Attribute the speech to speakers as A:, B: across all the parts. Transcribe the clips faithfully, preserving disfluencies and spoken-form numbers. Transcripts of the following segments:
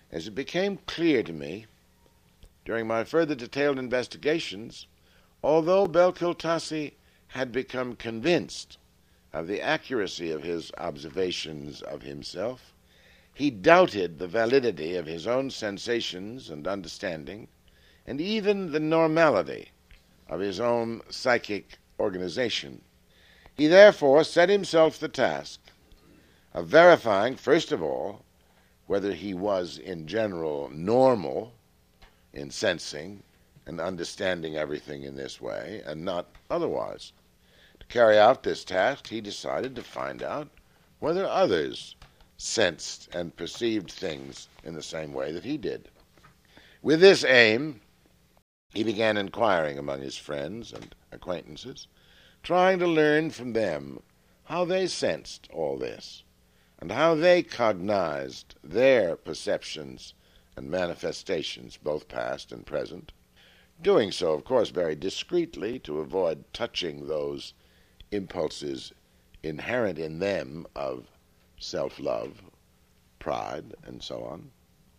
A: as it became clear to me during my further detailed investigations, although Belkiltassi had become convinced of the accuracy of his observations of himself, he doubted the validity of his own sensations and understanding, and even the normality of his own psychic organization. He therefore set himself the task of verifying, first of all, whether he was in general normal in sensing and understanding everything in this way and not otherwise. To carry out this task, he decided to find out whether others sensed and perceived things in the same way that he did. With this aim, he began inquiring among his friends and acquaintances, trying to learn from them how they sensed all this and how they cognized their perceptions and manifestations, both past and present, doing so, of course, very discreetly to avoid touching those impulses inherent in them of self-love, pride, and so on.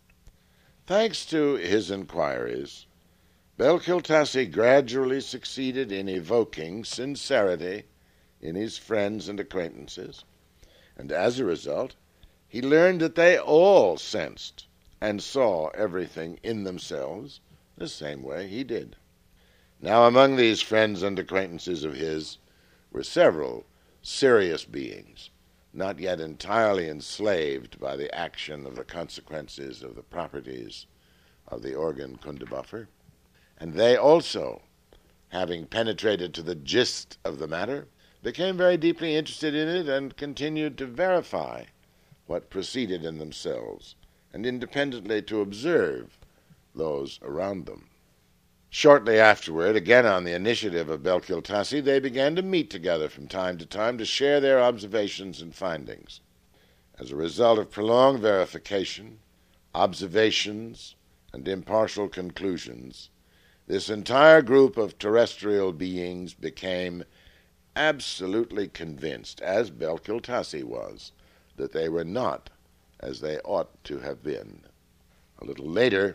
A: Thanks to his inquiries, Belkiltassi gradually succeeded in evoking sincerity in his friends and acquaintances, and as a result, he learned that they all sensed and saw everything in themselves the same way he did. Now, among these friends and acquaintances of his were several serious beings, not yet entirely enslaved by the action of the consequences of the properties of the organ Kundabuffer, and they also, having penetrated to the gist of the matter, became very deeply interested in it and continued to verify what proceeded in themselves and independently to observe those around them. Shortly afterward, again on the initiative of Belkiltassi, they began to meet together from time to time to share their observations and findings. As a result of prolonged verification, observations, and impartial conclusions, this entire group of terrestrial beings became absolutely convinced, as Belkiltassi was, that they were not as they ought to have been. A little later,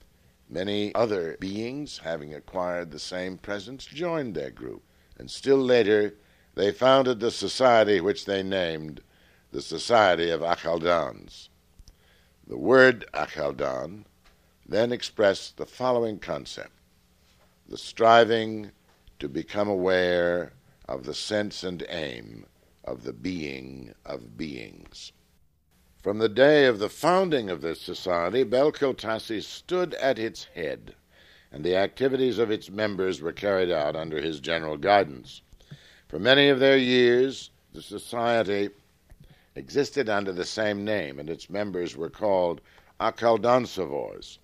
A: many other beings, having acquired the same presence, joined their group, and still later they founded the society which they named the Society of Akhaldans. The word Akhaldan then expressed the following concept: the striving to become aware of the sense and aim of the being of beings. From the day of the founding of this society, Belkiltassi stood at its head, and the activities of its members were carried out under his general guidance. For many of their years, the society existed under the same name, and its members were called Akhaldansavors.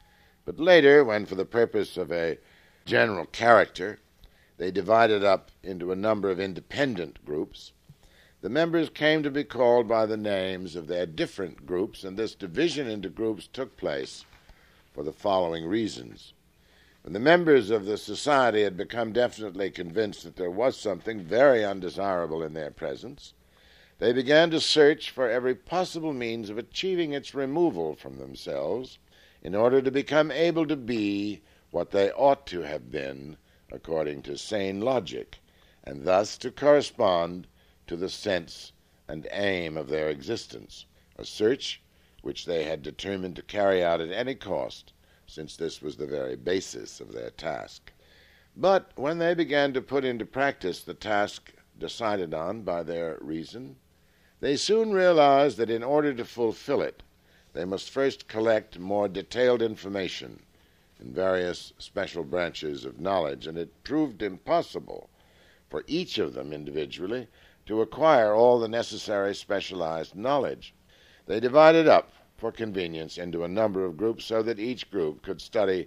A: But later, when for the purpose of a general character, they divided up into a number of independent groups, the members came to be called by the names of their different groups, and this division into groups took place for the following reasons. When the members of the society had become definitely convinced that there was something very undesirable in their presence, they began to search for every possible means of achieving its removal from themselves in order to become able to be what they ought to have been according to sane logic, and thus to correspond to the sense and aim of their existence, a search which they had determined to carry out at any cost, since this was the very basis of their task. But when they began to put into practice the task decided on by their reason, they soon realized that in order to fulfill it, they must first collect more detailed information in various special branches of knowledge, and it proved impossible for each of them individually to acquire all the necessary specialized knowledge. They divided up, for convenience, into a number of groups so that each group could study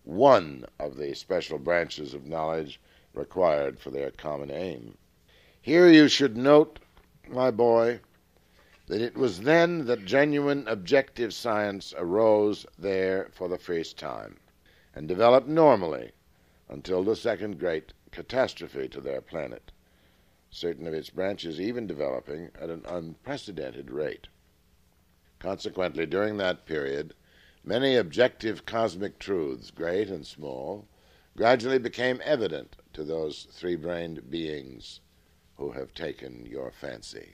A: one of the special branches of knowledge required for their common aim. Here you should note, my boy, that it was then that genuine objective science arose there for the first time, and developed normally until the second great catastrophe to their planet, certain of its branches even developing at an unprecedented rate. Consequently, during that period, many objective cosmic truths, great and small, gradually became evident to those three-brained beings who have taken your fancy.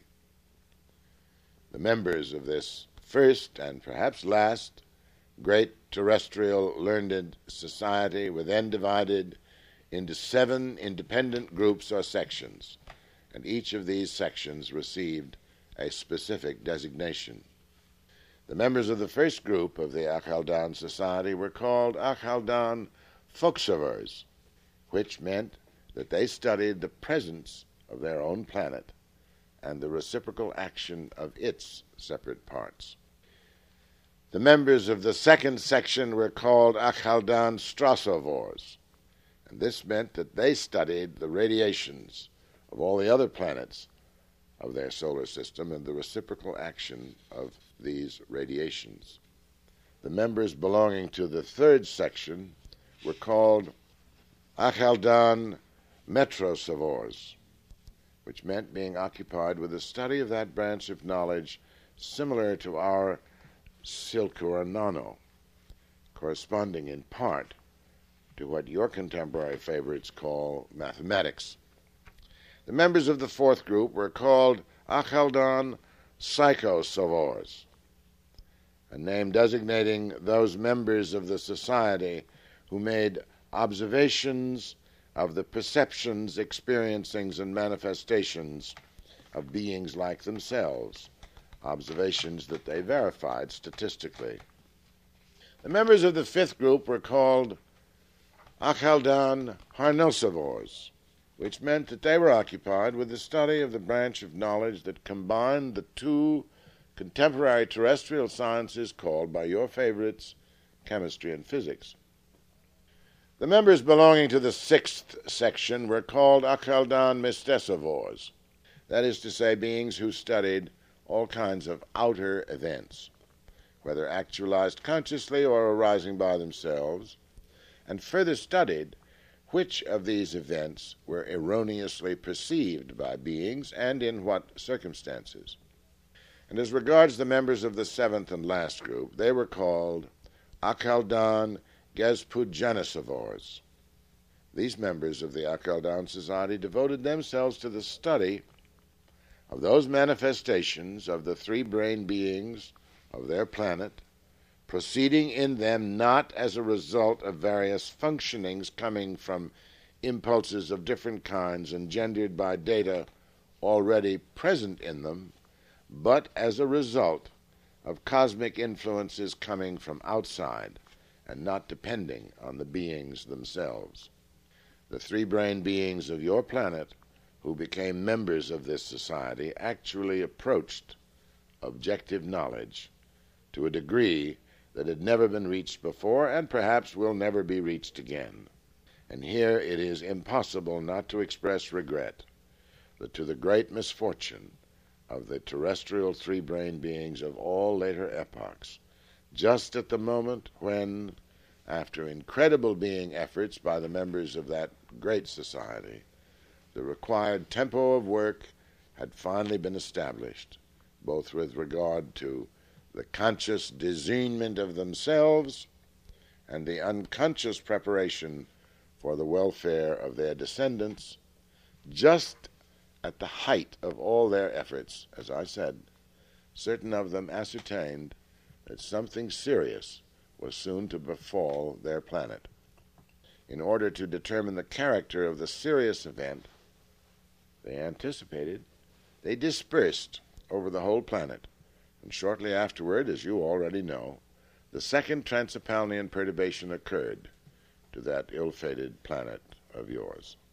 A: The members of this first and perhaps last great terrestrial learned society were then divided into seven independent groups or sections, and each of these sections received a specific designation. The members of the first group of the Akhaldan Society were called Akhaldan Folksovers, which meant that they studied the presence of their own planet and the reciprocal action of its separate parts. The members of the second section were called Akhaldan Strassovors, and this meant that they studied the radiations of all the other planets of their solar system and the reciprocal action of these radiations. The members belonging to the third section were called Akhaldan Metrosovors, which meant being occupied with the study of that branch of knowledge similar to our Silkur Nano, corresponding in part to what your contemporary favorites call mathematics. The members of the fourth group were called Akhaldan Psychosovors, a name designating those members of the society who made observations of the perceptions, experiencings, and manifestations of beings like themselves, observations that they verified statistically. The members of the fifth group were called Akhaldan Harnosovors, which meant that they were occupied with the study of the branch of knowledge that combined the two contemporary terrestrial sciences called by your favorites chemistry and physics. The members belonging to the sixth section were called Akhaldan Mistesovors, that is to say, beings who studied all kinds of outer events, whether actualized consciously or arising by themselves, and further studied which of these events were erroneously perceived by beings and in what circumstances. And as regards the members of the seventh and last group, they were called Akhaldan Gezpujanisovors. These members of the Akhaldan Society devoted themselves to the study of those manifestations of the three-brain beings of their planet, proceeding in them not as a result of various functionings coming from impulses of different kinds engendered by data already present in them, but as a result of cosmic influences coming from outside and not depending on the beings themselves. The three-brain beings of your planet who became members of this society actually approached objective knowledge to a degree that had never been reached before and perhaps will never be reached again. And here it is impossible not to express regret that to the great misfortune of the terrestrial three-brain beings of all later epochs, just at the moment when, after incredible being efforts by the members of that great society, the required tempo of work had finally been established, both with regard to the conscious discernment of themselves and the unconscious preparation for the welfare of their descendants, just at the height of all their efforts, as I said, certain of them ascertained that something serious was soon to befall their planet. In order to determine the character of the serious event they anticipated, they dispersed over the whole planet, and shortly afterward, as you already know, the second Transapalnean perturbation occurred to that ill-fated planet of yours.